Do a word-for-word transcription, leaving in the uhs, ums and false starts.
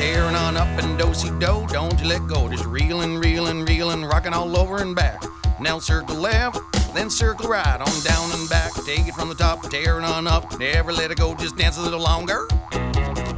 tearing on up and do-si-do. Don't you let go, just reeling, reeling, reeling, rocking all over and back. Now circle left, then circle right, on down and back. Take it from the top, tearing on up. Never let it go, just dance a little longer.